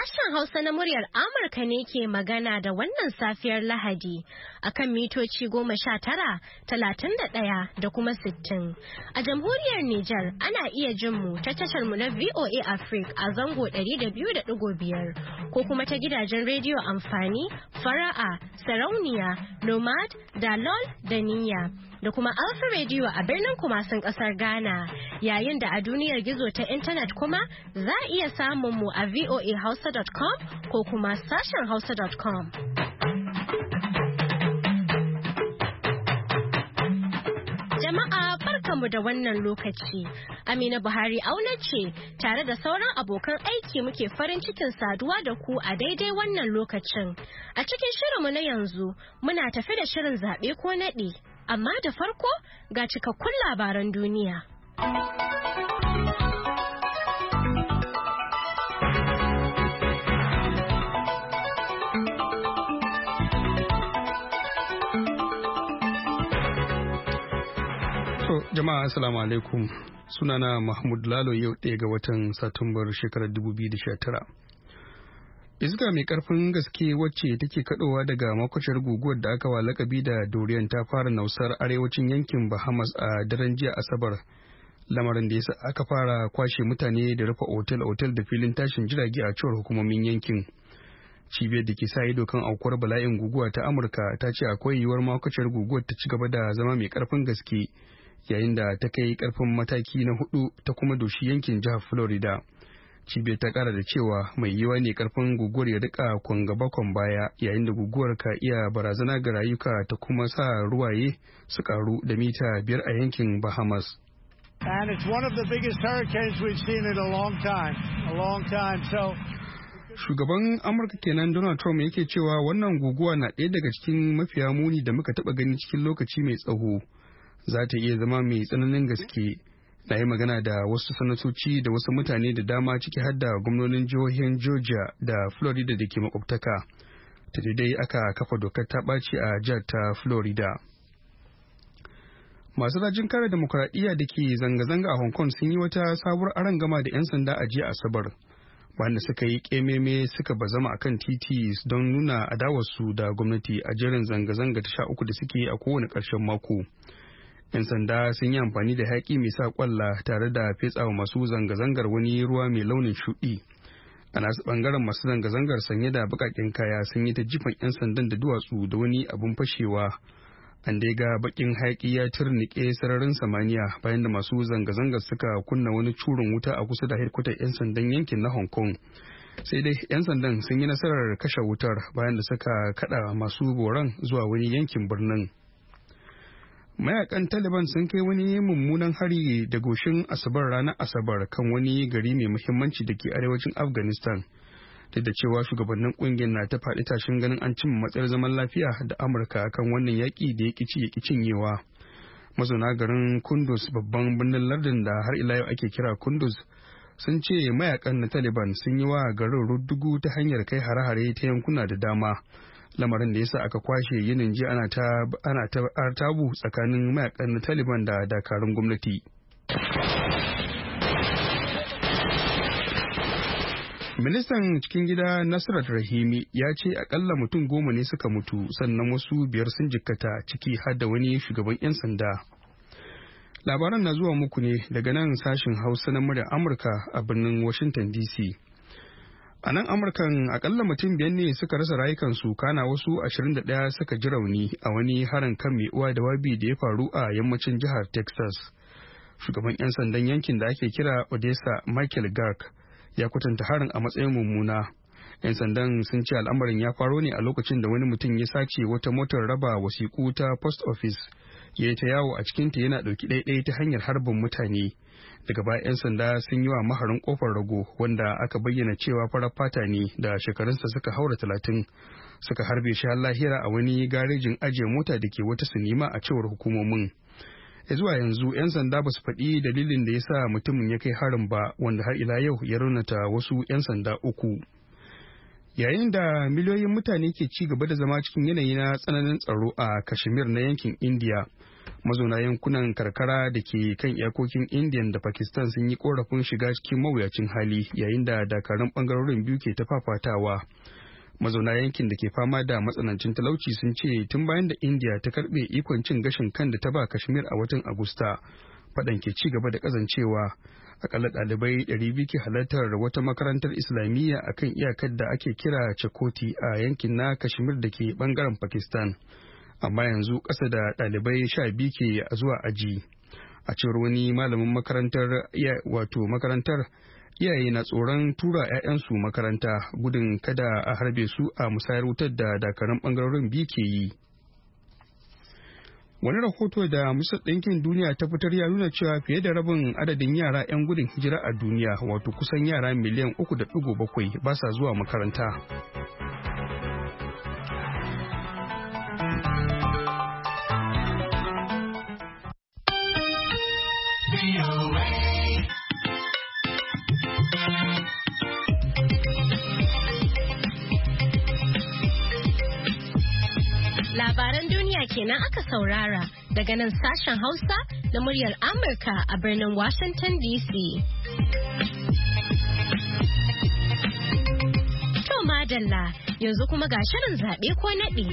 Sashen Hausa na muryar Amurka ne ke magana da wannan safiyar Lahadi akan mitoci 19, 31 da kuma 60. A jamhuriyar Nijar ana iya jin mu ta tashar mu na VOA Africa a zango 200.5 ko kuma ta gidajen rediyo amfani, fara'a, sarauniya, nomad, dalol da niyya. Da kuma Alpha Radio a birnin Kumasin kasar Ghana, yayin da a duniyar gizo ta intanet kuma za a iya samun mu a voahausa.com ko kuma sashen hausa.com. Jama'a barkamu da wannan lokaci. Amina Buhari auna ce tare da sauran abokan aiki muke farin cikin saduwa da ku a daidai wannan lokacin. A cikin shirinmu na yanzu muna tafi da shirin zaɓe ko naɗi. Amma da farko ga cikakkun labaran duniya. Jama'a assalamu alaikum. Sunana Mahmud Lalo yau ɗaya ga watan Satumbar shekarar 2019. Iska mai karfin gaske wacce take kadowa daga makwacin guguwar da aka wa lakabi da Dorian ta fara nausar arewacin yankin Bahamas a daren jiya Asabar. Lamarin da yasa aka fara kwashe mutane da rufe otel-otel da filin tashin jirage a cewar hukumomin yankin. Cibiyar da ke sa ido kan aukuwar bala'in guguwa ta Amurka ta ce akwai yiwuwar makwacin guguwar ta ci gaba da zama mai karfin gaske yayin da ta kai karfin mataki na 4 ta kuma doshi yankin jihar Florida. Cibiyar ta kara da cewa mai yiwa ne karfin guguwar ya rika kwangaba baya yayin da guguwar ka iya barazana ga rayuka ta kuma sa ruwaye su karu da mita 5 a yankin Bahamas. And it's one of the biggest hurricanes we've seen in a long time. So Shugaban Amurka kenan Donald Trump yake cewa wannan guguwa na ɗaya daga cikin mafiya muni da muka taɓa gani cikin lokaci mai tsaho. Za ta iya zama mai tsananin gaske. Na yi magana da wasu sanatoci da wasu mutane da dama ciki har da gwamnonin jihohin Georgia da Florida da ke makwabtaka. Ta dai aka kafa dokar ta ɓaci a jihar ta Florida. Masu rajin kare demokuraɗiyya da ke zanga-zanga a Hong Kong sun yi wata sabuwar arangama da 'yan sanda a jiya Asabar. Bayan da suka yi ƙememe suka bazama a kan titi don nuna adawarsu da gwamnati a jerin zanga-zanga ta 13 da suke a kowane ƙarshen mako. 'Yan sanda sun yi amfani da haƙi mai sa kwalla tare da fetsawa masu zanga-zangar wani ruwa mai launin shuɗi. A nasu ɓangaren masu zanga-zangar sanye da baƙaƙen kaya sun yi ta jifan 'yan sandan da duwatsu da wani abin fashewa. An dai ga baƙin haƙi ya turnike sararin samaniya bayan da masu zanga-zangar suka kunna wani curin wuta a kusa da hedkwatar 'yan sandan yankin na Hong Kong. Sai dai 'yan sandan sun yi nasarar kashe wutar bayan da suka kaɗa masu boran zuwa wani yankin birnin. Mayakan Taliban sun kai wani mummunan hari da goshin Asabar ranar Asabar kan wani gari mai muhimmanci da ke arewacin Afghanistan. Duk da cewa shugabannin kungiyar na ta faɗi tashin ganin an cimma matsayar zaman lafiya da Amurka kan wannan yaƙi da ya ƙi cinyewa. Mazauna garin Kunduz babban birnin lardin da har ila yau ake kira Kunduz sun ce mayakan na Taliban sun yi wa garin ruddugu ta hanyar kai hare-hare ta yankuna da dama. Lamarin da yasa aka kwashe yinin ji ana ta artabu tsakanin mayakan na Taliban da dakarun gwamnati. Ministan cikin gida Nasrat Rahimi ya ce akalla mutum 10 ne suka mutu sannan wasu 5 sun jikkata ciki har da wani shugaban 'yan sanda. Labaran na zuwa muku ne daga nan sashin Hausa na muryar Amurka a birnin Washington DC. A nan Amurkan akalla mutum 5 ne suka rasa rayukansu kana wasu 21 suka ji rauni a wani harin kan mai uwa da wabi da ya faru a yammacin jihar Texas. Shugaban 'yan sandan yankin da ake kira Odessa Michael Gark ya kwatanta harin a matsayin mummuna. 'Yan sandan sun ce al'amarin ya faro ne a lokacin da wani mutum ya sace wata motar raba wasiƙu ta post office ya yi ta yawo a cikinta yana ɗauki ɗaiɗai ta hanyar harbin mutane. Daga baya 'yan sanda sun yi wa maharin kofar rago wanda aka bayyana cewa farar fata ne da shekarunsa suka haura 30 suka harbe shi har lahira a wani garejin ajiye mota da ke wata sinima a cewar hukumomin. Zuwa yanzu 'yan sanda ba su faɗi dalilin da ya sa mutumin ya kai harin ba wanda har ila yau ya raunata wasu 'yan sanda 3. Yayin da miliyoyin mutane ke ci gaba da zama cikin yanayi na tsananin tsaro a Kashmir na yankin India, Mazauna yankunan karkara da ke kan iyakokin India da Pakistan sun yi korafin shiga cikin mawuyacin hali yayin da dakarun bangarorin biyu ke ta fafatawa. Mazauna yankin da ke fama da matsanancin talauci sun ce tun bayan da India ta karbe ikon cin gashin kan da ta ba Kashmir a watan Agusta, faɗan ke ci gaba da kazancewa. Akalla ɗalibai 200 ke halartar wata makarantar Islamiyya a kan iyakar da ake kira Chakoti a yankin na Kashmir da ke bangaren Pakistan. Amma yanzu ƙasa da ɗalibai 12 ke zuwa aji. A cewar wani malamin makarantar iyaye na tsoron tura 'ya'yansu makaranta gudun kada a harbe su a musayar wutar da dakarun bangarorin biyu ke yi. Wani rahoto da Majalisar Ɗinkin Duniya ta fitar ya nuna cewa fiye da rabin adadin yara 'yan gudun hijira a duniya, wato kusan yara miliyan 3.7 ba sa zuwa makaranta. Labaran duniya kenan aka saurara daga nan sashen Hausa na muryar Amurka a birnin Washington DC. To madalla, yanzu kuma ga shirin zaɓe ko naɗi.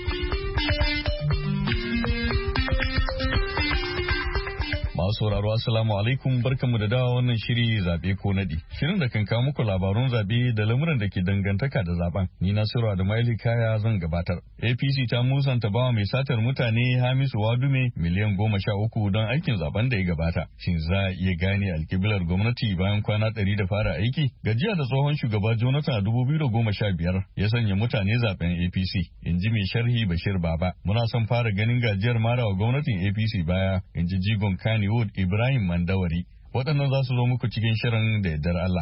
Masu sauraro assalamu alaikum, barkanmu da dawa wannan shiri zabe ko nadi. Shirin da kan kawo muku labarun zabe da lamuran da ke dangantaka da zaben. Ni Nasiru Adamaili Kaya zan gabatar. APC ta musanta bawa mai satar mutane Hamisu Wadume miliyan 13 don aikin zaben da ya gabata. Shin za a iya gane alkiblar gwamnati bayan kwana 100 da fara aiki? Gajiya da tsohon shugaba Jonathan a 2015 ya sanya mutane zaben APC. In ji mai sharhi Bashir Baba. Muna son fara ganin gajiyar marawa gwamnatin APC baya, in ji jigon Kani Wood Ibrahim Mandawari. Waɗannan za su zo muku cikin shirin da yardar Allah.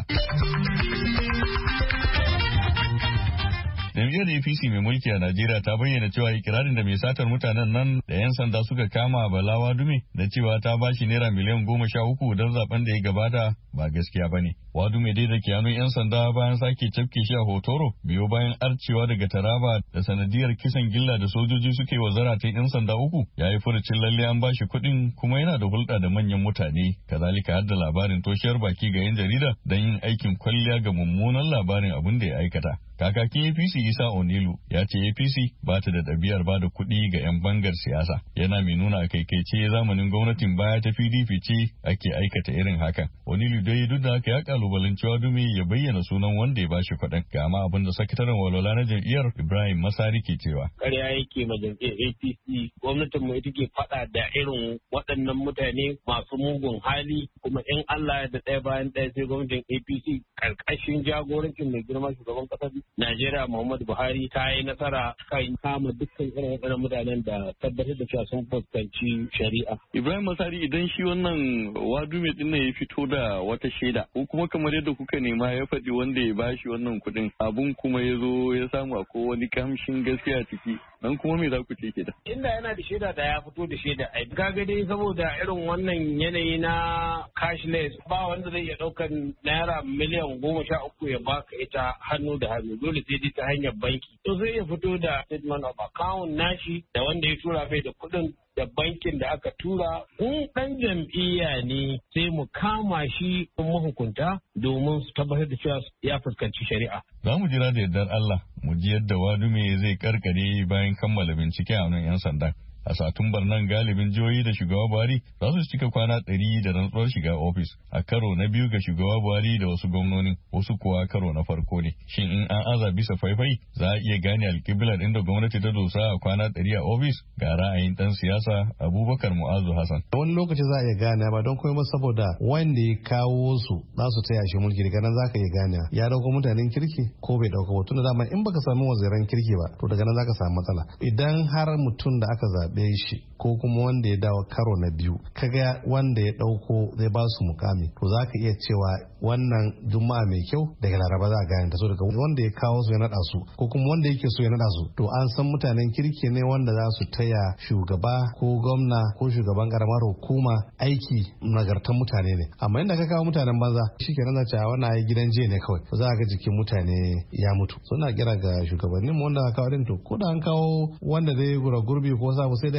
Jam'iyyar APC mai mulki a Najeriya ta bayyana cewa ikirarin da mai satar mutanen nan da 'yan sanda suka kama a Bala Wadume da cewa ta bashi naira miliyan 13 don zaben da ya gabata ba gaskiya ba ne. Wadume dai da ke hannun 'yan sanda bayan sake cafke shi a Hotoro biyo bayan arcewa daga Taraba da sanadiyar kisan gilla da sojoji suke wa zaratan 'yan sanda 3 ya yi furucin lalle an bashi kuɗin kuma yana da hulɗa da manyan mutane. Kazalika har da labarin toshiyar baki ga 'yan jarida don yin aikin kwalliya ga mummunan labarin abin da ya aikata. Kakakin APC Isa Onilu ya ce APC ba ta da ɗabi'ar ba da kuɗi ga 'yan bangar siyasa. Yana mai nuna a kaikaice zamanin gwamnatin baya ta PDP ce ake aikata irin hakan. Onilu dai duk da haka ya kalubalanci Wadume ya bayyana sunan wanda ya bashi kuɗin. Ga ma abin da sakataren walwala na jam'iyyar Ibrahim Masari ke cewa. Ƙarya yake ma jam'iyyar APC, gwamnatin mu ita ke faɗa da irin waɗannan mutane masu mugun hali, kuma in Allah ya da ɗaya bayan ɗaya sai gwamnatin APC ƙarƙashin jagorancin mai girma shugaban ƙasar Najeriya Muhammadu Buhari ta yi nasara kan kama dukkan irin waɗannan mutanen da tabbatar da cewa sun fuskanci shari'a. Ibrahim Masari, idan shi wannan Wadume din ya fito da wata shaida ko kuma kamar yadda kuka nema ya faɗi wanda ya bashi wannan kuɗin, abun kuma ya zo ya samu ko wani kamshin gaskiya ciki, dan kuma me za ku ce kenan? Inda yana da shaida da ya fito da shaida. Ai kaga dai saboda irin wannan yanayi na cashless ba wanda zai iya ɗaukar naira miliyan 13 ya baka ita hannu da hannu, dole sai dai ta hanyar banki. To zai iya fito da statement of account nashi da wanda ya tura bai da kuɗin da bankin da aka tura. In ɗan jam'iyya ne sai mu kama shi mahukunta domin su tabbatar da cewa ya fuskanci shari'a. Za mu jira da yardar Allah mu ji yadda Wadume zai karkare bayan kammala bincike a nan 'yan sanda. A Satumbar nan galibin jihohi da shugaba Buhari za su cika kwana 100 da rantsuwar shiga ofis a karo na biyu ga shugaba Buhari da wasu gwamnonin, wasu kuwa karo na farko ne. Shin in an aza bisa faifai za a iya gane alkiblar inda gwamnati ta dosa a kwana 100 a ofis? Ga ra'ayin dan siyasa Abubakar Mu'azu Hassan. Wani lokaci za a iya gane ba don kuma saboda wanda ya kawo su za su taya shi mulki, daga nan za ka iya gane ya dauko mutanen kirki ko bai dauko ba. Tunda dama in baka samu waziran kirki ba to daga nan za ka samu matsala. Idan har mutum da aka zaɓe shi ko kuma wanda ya dawo karo na biyu kaga wanda ya dauko zai ba su mukami, to za ka iya cewa wannan juma'a mai kyau daga laraba za a gane ta. So daga wanda ya kawo su ya nada su ko kuma wanda yake so ya nada su, to an san mutanen kirki ne wanda za su taya shugaba ko gwamna ko shugaban karamar hukuma aiki, nagartan mutane ne. Amma inda ka kawo mutanen banza shikenan za ta wannan ai gidan jiya ne kawai, za ga jikin mutane ya mutu. Suna kira ga shugabannin mu wanda aka kawo din, to ko da an kawo wanda zai gura gurbi ko sabu sai dai ayi addu'a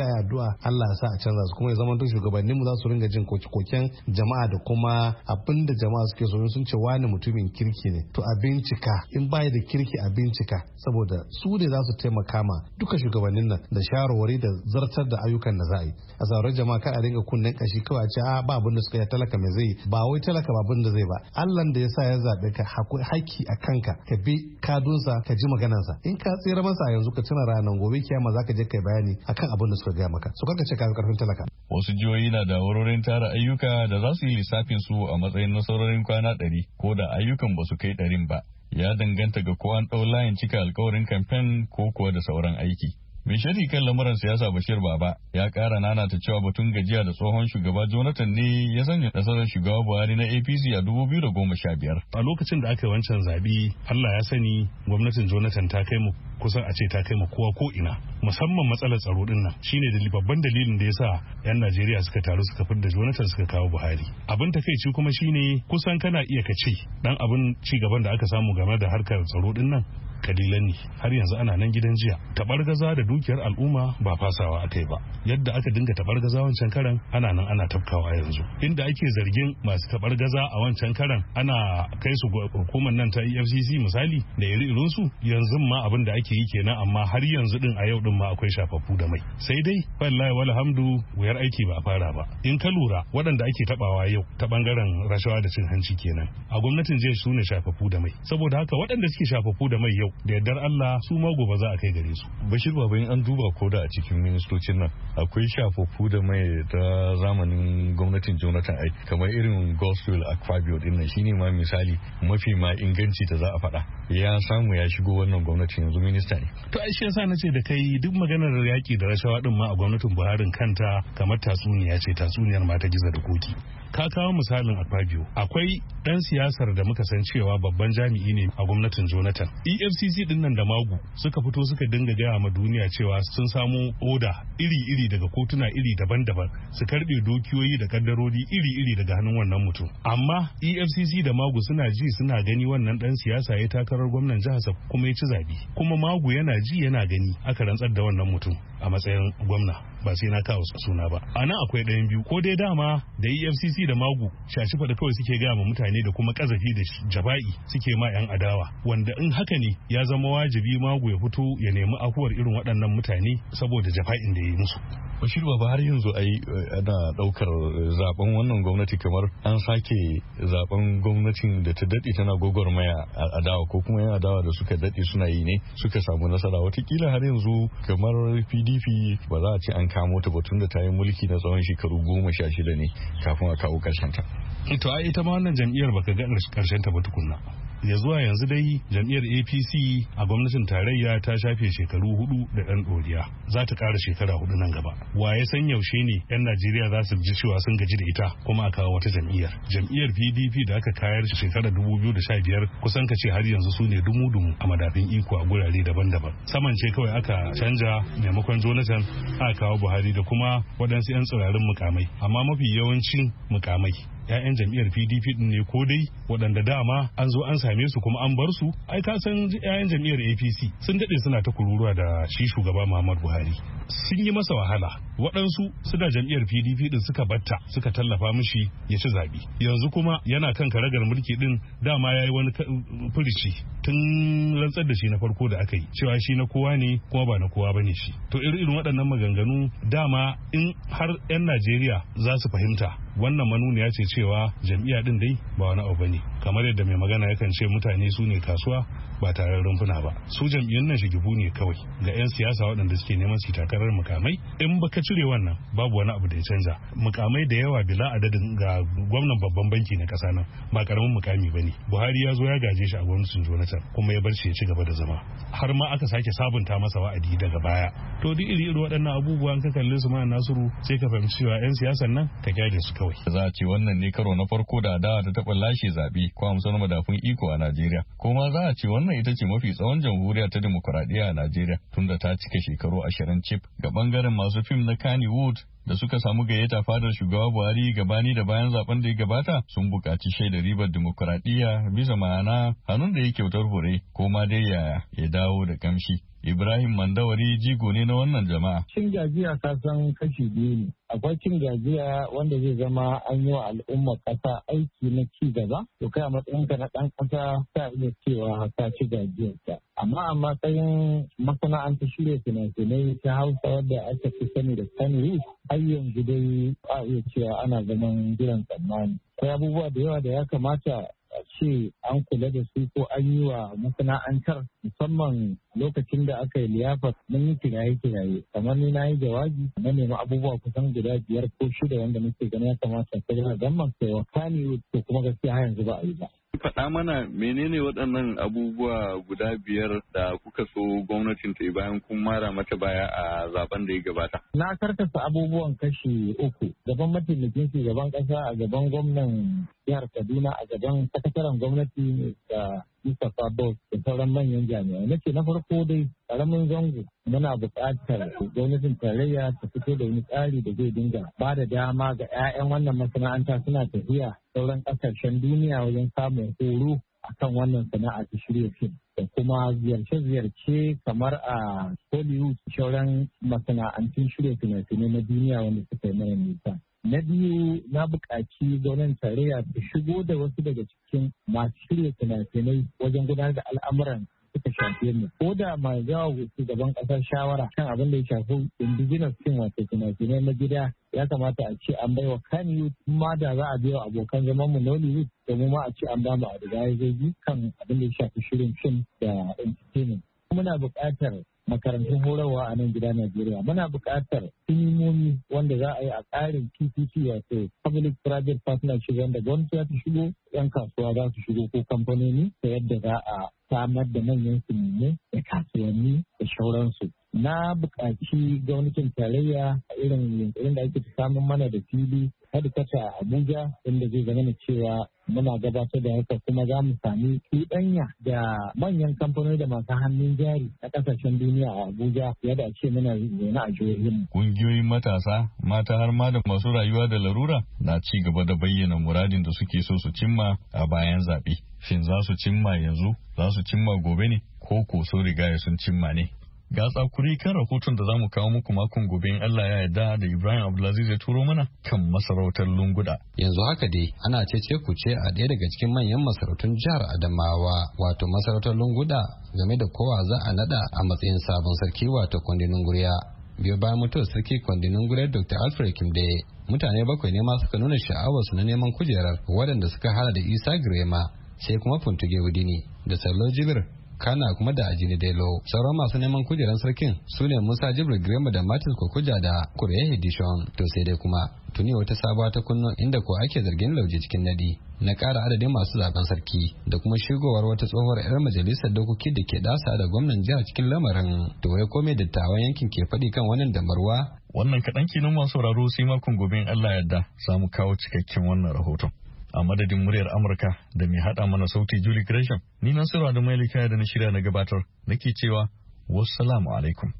addu'a Allah ya sa a canza su kuma ya zama to shugabannin mu za su ringa jin koken jama'a da kuma abin da jama'a suke so sun ce wani mutumin kirki ne to a bincika in bai da kirki a bincika saboda su ne za su taimaka ma duka shugabannin nan da shawarwari da zartar da ayyukan da za a yi a sauran jama'a kan a ringa kunnen kashi kawai a ce ba abin da suka yi talaka mai zai ba wai talaka ba abin da zai ba Allah da ya sa ya zaɓe ka haƙƙi a kanka ka bi kadunsa ka ji maganarsa in ka tsira masa a yanzu ka tuna ranar gobe kiyama za ka je kai bayani akan abin da suka gaya maka su kanka ce ka karfin talaka. Wasu jihohi na da wurorin tara ayyuka da za su yi lissafin su a matsayin nasarorin kwana 100 ko da ayyukan ba su kai 100 ba ya danganta ga ko an ɗau layin cika alkawarin kamfen ko kuwa da sauran aiki. Mai shari kan lamuran siyasa Bashir Baba ya ƙara nanata cewa batun gajiya da tsohon shugaba Jonathan ne ya sanya nasarar shugaba Buhari na APC a 2015. A lokacin da aka yi wancan zaɓe, Allah ya sani gwamnatin Jonathan ta kai mu kusan a ce ta kai mu kowa ko ina. Musamman matsalar tsaro din nan shine da babban dalilin da ya sa 'yan Najeriya suka taru suka fidda Jonathan suka kawo Buhari. Abin takaici kuma shine kusan kana iya kace dan abin ci gaban da aka samu game da harkar tsaro din nan kalilan ne har yanzu ana nan gidan jiya tabargaza da dukiyar al'umma ba fasawa akai ba yadda aka dinga tabargaza wancan karan ana nan ana tafkawa yanzu inda ake zargin masu tabargaza a wancan karan ana kai su hukumar nan ta EFCC misali da irin su yanzu ma abin da ake yi kenan amma har yanzu din a yau din ma akwai shafaffu da mai sai dai wallahi walhamdu wayar aiki ba a fara ba in ka lura waɗanda ake tabawa yau ta bangaren rashawa da cin hanci kenan a gwamnatin jiya su ne shafaffu da mai saboda haka waɗanda suke shafaffu da mai yau da yardar Allah su ma gobe za a kai gare su. Bashir Baba in an duba ko da a cikin ministocin nan akwai shafaffu da mai ta zamanin gwamnatin Jonathan ai kamar irin Gospel Akpabio din nan shine ma misali mafi ma inganci da za a faɗa ya samu ya shigo wannan gwamnatin yanzu minista ne. To ai shi yasa na ce da kai duk maganar yaki da rashawa din ma a gwamnatin Buhari kanta kamar tatsuniya ce tatsuniyar ma ta giza da koki. Ka kawo misalin Akpabio akwai dan siyasar da muka san cewa babban jami'i ne a gwamnatin Jonathan. EFCC din nan da magu suka fito suka dinga gaya ma duniya cewa sun samu oda iri-iri daga kotuna iri daban-daban su karbe dokiyoyi da kaddarori iri-iri daga hannun wannan mutum. Amma EFCC da magu suna ji suna gani wannan dan siyasa ya takarar gwamnan jihar kuma ya ci zabi. Kuma magu yana ji yana gani aka rantsar da wannan mutum a matsayin gwamna. Ba sai na kawo suna ba a nan akwai ɗayan biyu ko dai dama da EFCC da magu shashi faɗa kawai suke gaya ma mutane da kuma kazafi da jaba'i suke ma 'yan adawa wanda in haka ne ya zama wajibi magu ya fito ya nemi afuwar irin waɗannan mutane saboda jafa'in da ya yi musu. Bashir Baba har yanzu ana ɗaukar zaben wannan gwamnati kamar an sake zaben gwamnatin da ta daɗe tana gwagwarmaya a adawa ko kuma 'yan adawa da suka daɗe suna yi ne suka samu nasara watakila har yanzu kamar PDP ba za a ce an kamo ta batun da ta yi mulki na tsawon shekaru 16 ne kafin a kawo karshen ta. To ai ita ma wannan jam'iyyar baka ga karshen ta ba tukunna. Ya zuwa yanzu dai jam'iyyar APC a gwamnatin tarayya ta shafe shekaru 4 da ɗan ɗoriya za ta ƙara shekara 4 nan gaba. Wa ya san yaushe ne 'yan Najeriya za su ji cewa sun gaji da ita kuma a kawo wata jam'iyyar. Jam'iyyar PDP da aka kayar shekarar 2015 kusan ka ce har yanzu su ne dumu-dumu a madafin iko a gurare daban-daban. Saman ce kawai aka canja maimakon Jonathan aka kawo Buhari da kuma waɗansu 'yan tsirarin mukamai amma mafi yawancin mukamai 'ya'yan jam'iyyar PDP din ne ko dai waɗanda dama an zo an same su kuma an bar su ai ka san 'ya'yan jam'iyyar APC sun daɗe suna ta kururuwa da shi shugaba Muhammadu Buhari sun yi masa wahala waɗansu suna jam'iyyar PDP din suka batta suka tallafa mishi ya ci zaɓe yanzu kuma yana kan karagar mulki din dama ya yi wani furici tun rantsar da shi na farko da aka yi cewa shi na kowa ne kuma ba na kowa bane shi to irin waɗannan maganganu dama in har 'yan Najeriya za su fahimta wannan manuniya ce cewa jam'iyya din dai ba wani abu bane kamar yadda mai magana yakan ce mutane su ne kasuwa ba tare da rumfuna ba su jam'iyyun nan shigibu ne kawai ga 'yan siyasa waɗanda suke neman su takarar mukamai in baka cire wannan babu wani abu da ya canza mukamai da yawa bila adadin ga gwamnan babban banki na ƙasa nan ba karamin mukami bane Buhari ya zo ya gaje shi a gwamnatin Jonathan kuma ya bar shi ya ci gaba da zama har ma aka sake sabunta masa wa'adi daga baya to duk iri waɗannan abubuwan ka kalle su ma Nasiru sai ka fahimci cewa 'yan siyasan nan ka kyale su kawai za a ce wannan ne karo na farko da adawa ta taɓa lashe zaɓe ko amsar madafun iko a Najeriya kuma za a ce wannan ita ce mafi tsawon jamhuriya ta demokuraɗiyya a Najeriya tunda ta cika shekaru 20 cif ga bangaren masu fim na Kannywood da suka samu gayyata fadar shugaba Buhari gabani da bayan zaben da ya gabata sun buƙaci shaidar ribar demokuraɗiyya bisa ma'ana hannun da ya kyautar hure ko ma dai ya dawo da kamshi. Ibrahim Mandawari jigo ne na wannan jama'a. Cin gajiya ka san kashi biyu ne. Akwai cin gajiya wanda zai zama an yi wa al'umma ƙasa aiki na ci gaba. To kai a matsayinka na ɗan ƙasa ta iya cewa ka ci gajiyarta. Amma a matsayin masana'antar shirya fina-finai ta Hausa wadda aka fi sani da Kannywood, har yanzu dai a iya cewa ana zaman jiran tsammani. Akwai abubuwa da yawa da ya kamata a ce an kula da su ko an yi wa masana'antar, musamman lokacin da aka yi liyafar mun yi kiraye-kiraye kamar ni na yi jawabi na nemi abubuwa kusan guda 5 ko 6 wanda muke ganin ya kamata ta gina gamman sai wa kani to kuma gaskiya har yanzu ba a yi ba. Faɗa mana menene waɗannan abubuwa guda 5 da kuka so gwamnatin ta yi bayan kun mara mata baya a zaben da ya gabata? Na karkasa abubuwan kashi 3, gaban mataimakin shugaban ƙasa, a gaban gwamnan jihar Kaduna, a gaban sakataren gwamnati da Mustapha Bos da sauran manyan jami'ai. Nace na farko dai karamin zango muna buƙatar gwamnatin tarayya ta fito da wani tsari da zai dinga ba da dama ga 'ya'yan wannan masana'anta suna tafiya sauran ƙasashen duniya wajen samun horo akan wannan sana'a ta shirya fim da kuma ziyarce-ziyarce kamar a Hollywood sauran masana'antun shirya fina-finai na duniya wanda suka yi mana nisa. Na biyu, na buƙaci gwamnatin tarayya ta shigo da wasu daga cikin masu shirya fina-finai wajen gudanar da al'amuran suka shafe mu. Ko da mai jawo shugaban ƙasar shawara kan abin da ya shafi indigenous film wato fina-finai na gida ya kamata a ce an baiwa Kannywood ma da za a biya abokan zaman mu Nollywood domin ma a ce an ba mu a riga kan abin da ya shafi shirin film da entertainment. Muna buƙatar makarantun horarwa a nan gida Najeriya. Muna buƙatar sinimomi wanda za a yi a tsarin PPP wato Public Private Partnership wanda gwamnati za ta shigo, 'yan kasuwa za su shigo ko kamfanoni ta yadda za a samar da manyan sinimai da kasuwanni da shauransu. Na buƙaci gwamnatin tarayya a irin yunkurin da ake samun mana da fili hadikata a Abuja inda zai zama cewa muna gabatar da haka kuma za mu sami cuɗanya da manyan kamfanoni da masu hannun jari na ƙasashen duniya a Abuja yadda a ce muna zaune a jihohin. Ƙungiyoyin matasa, mata har ma da masu rayuwa da larura na ci gaba da bayyana muradin da suke so su cimma a bayan zaɓe. Shin za su cimma yanzu, za su cimma gobe ne, ko sun riga sun cimma ne? Ga tsakuri kan rahoton da za mu kawo muku makon gobe in Allah ya yarda da Ibrahim Abdulaziz ya turo mana kan masarautar Lunguda. Yanzu haka dai ana cece kuce a ɗaya daga cikin manyan masarautun jihar Adamawa wato masarautar Lunguda game da kowa za a nada a matsayin sabon sarki wato Kwandinin Guriya. Biyo bayan mutuwar sarki Kwandinin Guriya Dr. Alfred Kimde, mutane 7 ne ma suka nuna sha'awarsu na neman kujerar waɗanda suka hada da Isa Girema, sai kuma Funtuge Wudini da Sallo Jibir, kana kuma da Ajini Delo. Sauran masu neman kujeran sarkin su ne Musa Jibril Girma da Martin Kokuja da Kureye Hedishon. To sai dai kuma tuni wata sabuwa ta kunno inda ko ake zargin lauje cikin nadi na ƙara adadin masu zaben sarki da kuma shigowar wata tsohuwar 'yar majalisar dokoki da ke dasa da gwamnan jihar cikin lamarin. To wai komai dattawan yankin ke faɗi kan wannan damarwa? Wannan kaɗan kenan masu sauraro sai makon gobe in Allah yarda za mu kawo cikakken wannan rahoton. A madadin muryar Amurka da mai haɗa mana sauti Julie Gresham, ni Nasiru da Mailika da na shirya na gabatar nake cewa wassalamu alaikum.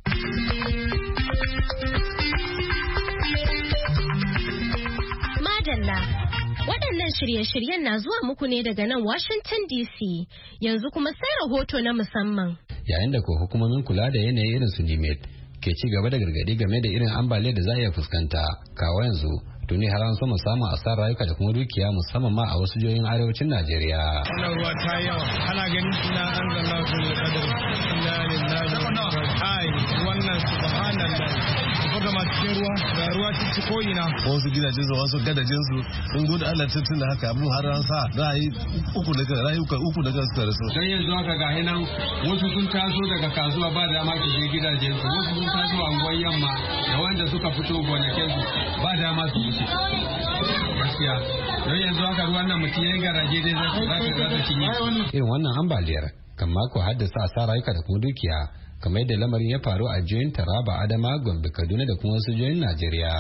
Madalla, waɗannan shirye-shiryen na zuwa muku ne daga nan Washington DC, yanzu kuma sai rahoto na musamman. Yayin da ko hukumomin kula da yanayi irin su NIMET ke ci gaba da gargaɗi game da irin ambaliyar da za a iya fuskanta, kawo yanzu tuni har an sama samun asarar rayuka da kuma dukiya musamman ma a wasu jihohin arewacin Najeriya. Wannan ruwa ta yawa, ana ganin suna an zalla su ne kadari. Inna lillahi ai wannan subhanallah. Kuma masu cikin ruwa, ga ruwa cikin ko'ina. Wasu gidajen su, wasu gadajin su, sun gudu Allah tattun da haka abin har an sa rayuka uku daga suka rasu. Don yanzu haka ga hinan wasu sun taso daga kasuwa ba dama su je gidajen su, wasu sun taso anguwan yamma da wanda suka fito gonakin su ba dama su wuce. Gaskiya don yanzu haka ruwan nan mutum ya yi garaje dai za ta cinye. Irin wannan ambaliyar kan mako haddasa asarar rayuka da kuma dukiya kamar yadda lamarin ya faru a jihohin Taraba, Adama, Gombe, Kaduna da kuma wasu jihohin Najeriya.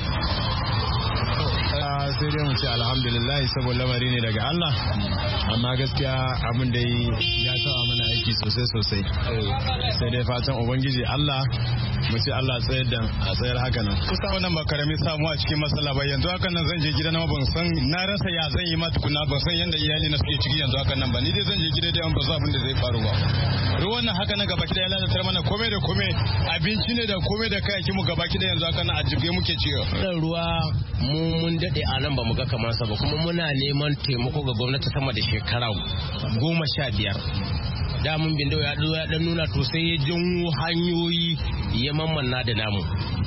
Sai dai mu ce alhamdulillah saboda lamari ne daga Allah, amma gaskiya abin da ya sa mana aiki sosai sai dai fatan ubangiji Allah mu ce Allah tsayar haka nan. Kusa wannan ba karamin samu a cikin matsala ba yanzu haka nan zan je gida na ban san na rasa ya zan yi ma tukuna ban san yanda iyali na suke ciki yanzu haka nan ba ni dai zan je gida dai ban san abin da zai faru ba. Ruwan nan haka nan gabaki da ya lalatar mana komai da komai abinci ne da komai da kayakin mu gabaki da yanzu haka nan a jibge muke ciwo. Ruwa mun dade a nan ba mu ga kamar sa ba kuma muna neman taimako ga gwamnati sama da shekara 15. Da mun bindo ya dan nuna to sai ya janwo hanyoyi ya mamanna da namu.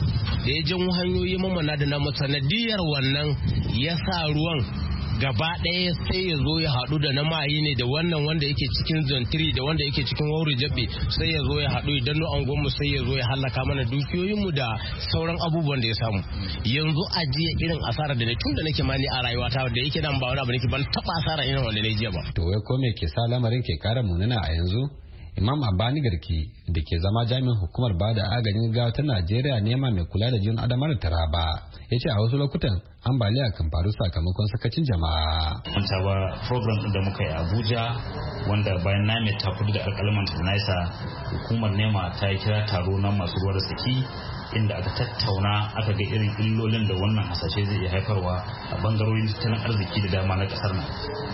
Da ya janwo hanyoyi mamanna da namu sanadiyar wannan ya sa ruwan gaba ɗaya sai ya zo ya haɗu da na mayi ne da wannan wanda yake cikin zantiri da wanda yake cikin wauri jabe sai ya zo ya haɗu idan no angonmu sai ya zo ya hallaka mana dukiyoyinmu da sauran abubuwan da ya samu. Yanzu a jiya irin asara da ne tun da nake mani a rayuwata da yake nan ba wani abu nake ban taɓa asara irin wanda ne jiya ba. To wai ko me ke sa lamarin ke kara munana a yanzu? Imam Abani Garki da ke zama jami'in hukumar bada agajin gaggawa ta Najeriya nema mai kula da jin adamar Taraba ya ce a wasu lokutan ambaliya kan faru sakamakon sakacin jama'a. An taba program da muka yi Abuja wanda bayan NIMET ta kudu da alƙalaman Tunaisa hukumar nema ta yi kira taro na masu ruwa da saki inda aka tattauna aka ga irin illolin da wannan hasashe zai iya haifarwa a bangarorin tattalin arziki da dama na kasar nan.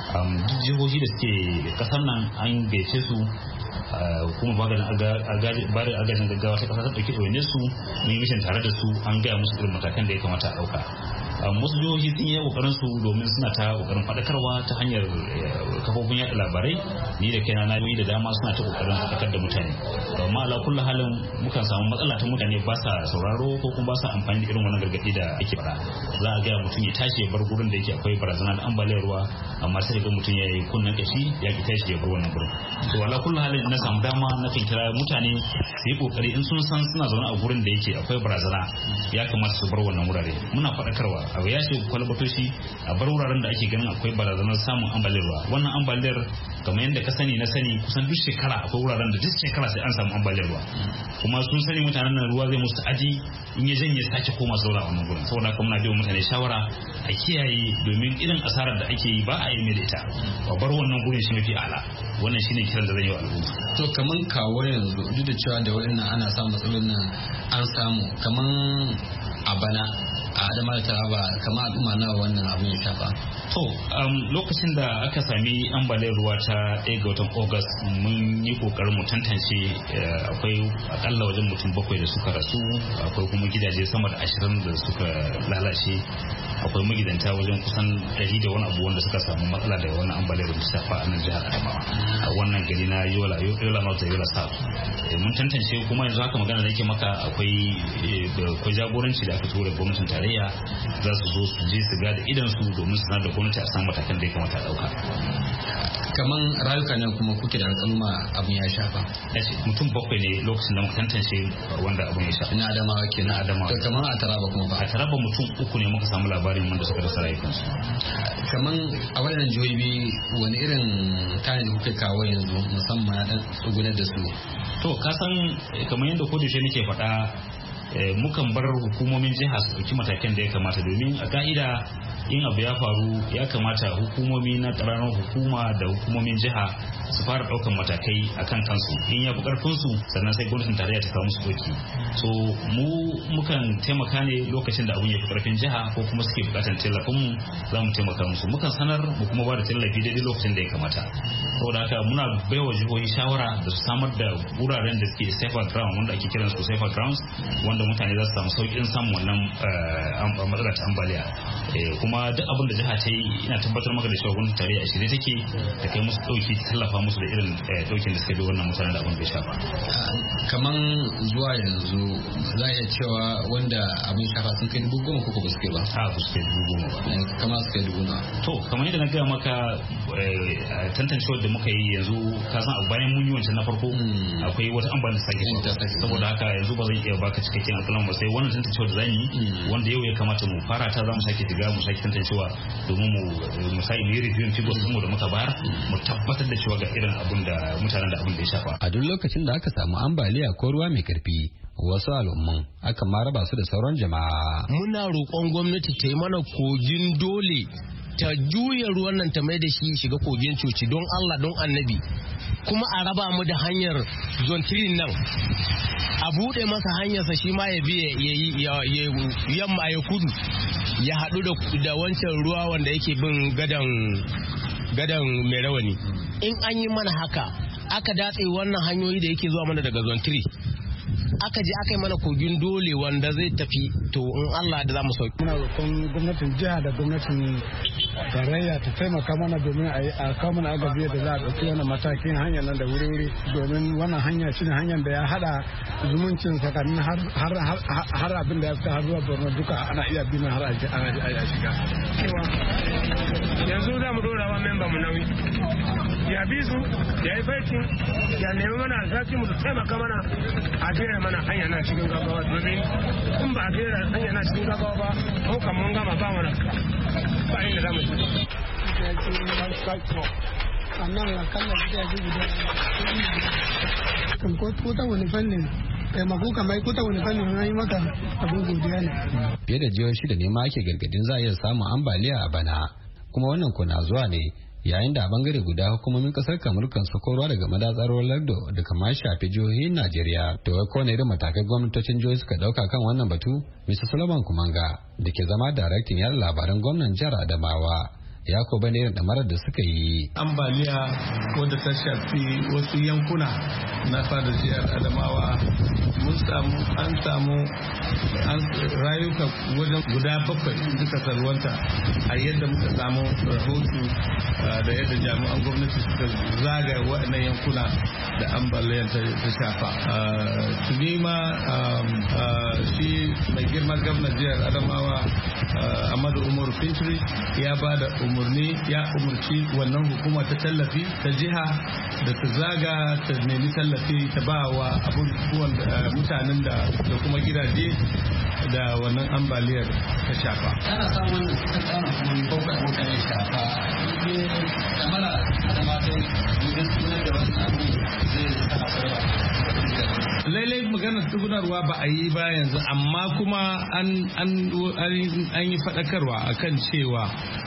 Jihohi da suke kasar nan an gaice su hukumar bada agajin gaggawa ta kasa ta ɗauki ɗauke su mun yi mishin tare da su an gaya musu irin matakan da ya kamata a ɗauka. Wasu jihohi sun yi kokarin su domin suna ta kokarin faɗakarwa ta hanyar kafofin yaɗa labarai ni da kaina na yi da dama suna ta kokarin faɗakar da mutane amma ala kullu halin mukan samu matsala ta mutane ba sa sauraro ko kuma ba sa amfani da irin wannan gargaɗi da ake faɗa. Za a gaya mutum ya tashi ya bar gurin da yake akwai barazana da ambaliyar ruwa amma sai ga mutum ya yi kunnen kashi ya ki tashi ya bar wannan gurin. To ala kullu halin na samu dama na kan kira mutane su yi kokari in sun san suna zaune a gurin da yake akwai barazana ya kamata su bar wannan wurare. Muna faɗakarwa abu ya ce kwalbatoshi a bar wuraren da ake ganin akwai barazanar samun ambaliyar ruwa. Wannan ambaliyar kamar yadda ka sani na sani kusan duk shekara akwai wuraren da duk shekara sai an samu ambaliyar ruwa kuma sun sani mutanen nan ruwa zai musu aji in ya janye sake koma saura wannan gurin. Saboda haka muna bai mutane shawara a kiyaye domin irin asarar da ake yi ba a yi mai da ita a bar wannan gurin shi mafi ala. Wannan shine kiran da zan yi wa al'umma. To kaman kawo yanzu duk da cewa da wayannan ana samun matsalolin nan an samu kaman a bana a Adamawa da Taraba kamar al'umma nawa wannan abin ya shafa. To lokacin da aka sami ambaliyar ruwa ta 1 ga watan August mun yi kokarin mu tantance akwai akalla wajen mutum 7 da suka rasu akwai kuma gidaje sama da 20 da suka lalace akwai magidanta wajen kusan 100 da wani abu wanda suka samu matsala da wannan ambaliyar da ta shafa a nan jihar Adamawa a wannan gari na Yola North da Yola South. Mun tantance kuma yanzu haka magana da yake maka akwai jagoranci da aka tura gwamnatin tarayya za su zo su je su ga da idan su domin su sanar da gwamnati a san matakan da ya kamata a dauka. Kaman rayuka nan kuma kuke da al'umma abin ya shafa. Mutum 7 ne lokacin da muka tantance wanda abin ya shafa. Na Adamawa ke na Adamawa. To kaman a Taraba kuma ba. A Taraba mutum 3 ne muka samu labarin wanda suka rasa rayukansu. Kaman a wannan jihohi wani irin kayan kuke kawo yanzu musamman dan tsugunar da su. To ka san kamar yadda ko da shi nake faɗa mukan bar hukumomin jiha su ɗauki matakan da ya kamata domin a ka'ida in abu ya faru ya kamata hukumomi na ƙaramin hukuma da hukumomin jiha su fara ɗaukan matakai akan kansu in ya fi ƙarfinsu sannan sai gwamnatin tarayya ta kawo musu ɗauki. So mu mukan taimaka ne lokacin da abun ya fi ƙarfin jiha ko kuma suke buƙatar tallafin mu za mu taimaka musu mukan sanar mu kuma ba da tallafi daidai lokacin da ya kamata. Saboda haka muna baiwa jihohi shawara da su samar da wuraren da suke safer ground wanda ake kiransu safer grounds wanda mutane za su samu sauƙin samun wannan matsalar ta ambaliya. Kuma duk abin da jiha ta yi ina tabbatar maka da cewa gwamnatin tarayya a shirye take ta kai musu ɗauki ta tallafa musu da irin ɗaukin da suka bi wannan mutanen da abin bai shafa. Kaman zuwa yanzu za a iya cewa wanda abin shafa sun kai 10,000 ko ba su kai ba? A ba su kai 10,000 ba. Kamar su kai 10,000. To kamar yadda na gaya maka tantancewar da muka yi yanzu ka san bayan mun yi wancan na farko akwai wata ambalin sake saboda haka yanzu ba zan iya baka cikakken alƙalan ba sai wannan tantancewar da zan yi wanda yau ya kamata mu fara ta za mu sake diga mu sake tantancewa domin mu sai mu yi review figures mu da muka bayar mu tabbatar da cewa ga irin abun da mutanen da abun da ya shafa. A duk lokacin da aka samu ambaliya ko ruwa mai karfi wasu al'umman aka ma raba su da sauran jama'a. Muna roƙon gwamnati ta yi mana kogin dole ta juya ruwan nan ta mai da shi shiga kogin coci don Allah don annabi kuma a raba mu da hanyar zontirin nan a buɗe masa hanyarsa shi ma ya biye ya yamma ya kudu ya haɗu da wancan ruwa wanda yake bin gadan mai rawani. In an yi mana haka aka datse wannan hanyoyi da yake zuwa mana daga zontiri aka je aka yi mana kogin dole wanda zai tafi to in Allah da za mu sauki. Muna roƙon gwamnatin jiha da gwamnatin tarayya ta taimaka mana domin a kawo mana agabi da za a ɗauki wannan matakin hanyar nan da wuri-wuri domin wannan hanya shine hanyar da ya haɗa zumuncin tsakanin har abin da ya fita har zuwa Borno duka ana iya bin har a shiga. Yanzu za mu dora wa memba mu nauyi. Ya bi su ya yi baikin ya nemi mana alzaki mu taimaka mana a gera mana hanya na cikin gaggawa domin in ba a gera hanya na cikin gaggawa ba mu kan mun gama ba mana ba inda za mu ci. Sannan a kan da gidaje guda ko ta wani fannin taimako kamar ko ta wani fannin na yi maka abin godiya ne. Fiye da jihohi shida ne ma ake gargadin za a iya samun ambaliya a bana kuma wannan kuna zuwa ne yayin da a bangare guda hukumomin kasar kamar kan sako ruwa daga madatsar lardo da kama shafi jihohin Najeriya. To wai kowane irin matakai gwamnatocin jihohi suka dauka kan wannan batu? Mr. Solomon Kumanga da ke zama daraktan yada labaran gwamnan jihar Adamawa ya ko bane irin damarar da suka yi. Ambaliya wadda ta shafi wasu yankuna na fadar jihar Adamawa an samu rayuka wajen guda 7 duka salwanta a yadda muka samu rahoto da yadda jami'an gwamnati suka zaga waɗannan yankuna da ambaliyar ta shafa. Tuni ma shi mai girman gwamnan jihar Adamawa Ahmadu Umaru Fintiri ya ba da ya umarci wannan hukuma ta tallafi ta jiha da ta zaga ta nemi tallafi ta ba wa abubuwan mutanen da kuma gidaje da wannan ambaliyar ta shafa. Ana samun wannan suka tsara kuma bakwai mutane shafa ne kamar da matan wajen tunar da wasu abu zai saka sarrafa. Lailai maganar tsugunarwa ba a yi ba yanzu amma kuma an yi faɗakarwa akan cewa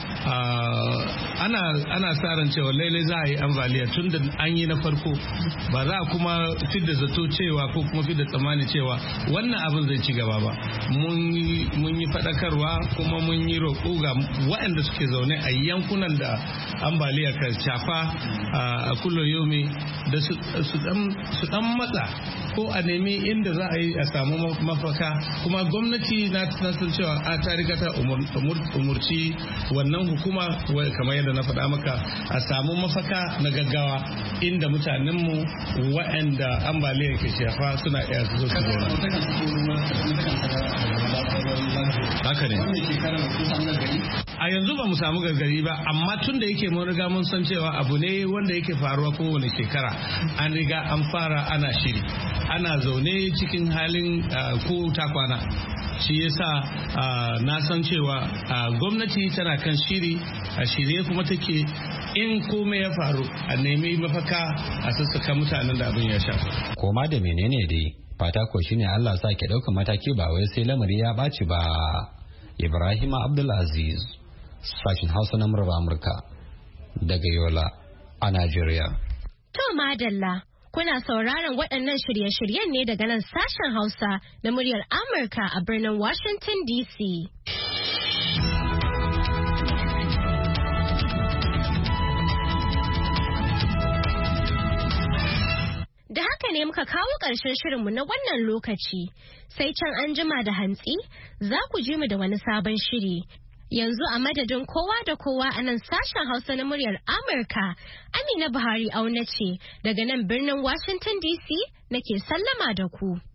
ana sa ran cewa lailai za a yi ambaliya tun da an yi na farko ba za a kuma fidda zato cewa ko kuma fidda tsammani cewa wannan abin zai ci gaba ba. Mun yi faɗakarwa kuma mun yi roƙo ga waɗanda suke zaune a yankunan da ambaliya ka shafa a kullum yomi da su ɗan matsa ko a nemi inda za a yi a samu mafaka kuma gwamnati na san cewa ta riga ta umurci wannan hukuma kamar yadda na faɗa maka a samu mafaka na gaggawa inda mutanenmu waɗanda ambaliyar ke shafa suna iya su zauna. Haka ne. A yanzu ba mu samu gargari ba amma tun da yake mun riga mun san cewa abu ne wanda yake faruwa kowane shekara an riga an fara ana shiri ana zaune cikin halin ko ta kwana. Shi yasa na san cewa gwamnati tana kan shiri a shirye kuma take in komai ya faru a nemi mafaka a sassaka mutanen da abin ya shafa. Koma da menene dai fata ko shine Allah sa ke ɗaukar mataki ba wai sai lamari ya ɓaci ba. Ibrahim Abdulaziz sashin Hausa na murar Amurka daga Yola a Najeriya. To madalla kuna sauraron waɗannan shirye-shiryen ne daga nan sashen Hausa na muryar Amurka a birnin Washington DC. Da haka ne muka kawo ƙarshen shirinmu na wannan lokaci, sai can an jima da hantsi za ku ji mu da wani sabon shiri. Yanzu a madadin kowa da kowa a nan sashen Hausa na muryar Amurka, Amina Buhari auna ce daga nan birnin Washington DC nake sallama da ku.